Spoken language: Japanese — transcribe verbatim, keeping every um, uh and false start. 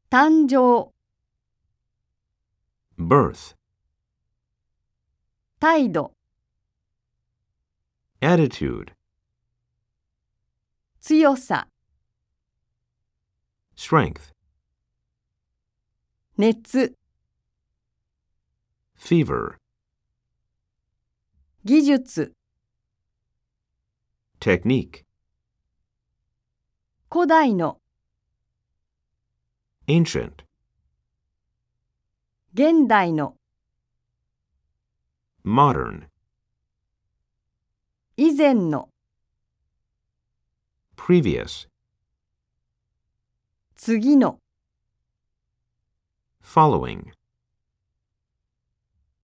誕生、 birth, 態度、 attitude, 強さ、 strength, 熱、 fever, 技術、 technique, 古代の、 ancient, 現代の、 modern, 以前の、 previous, 次の。 following.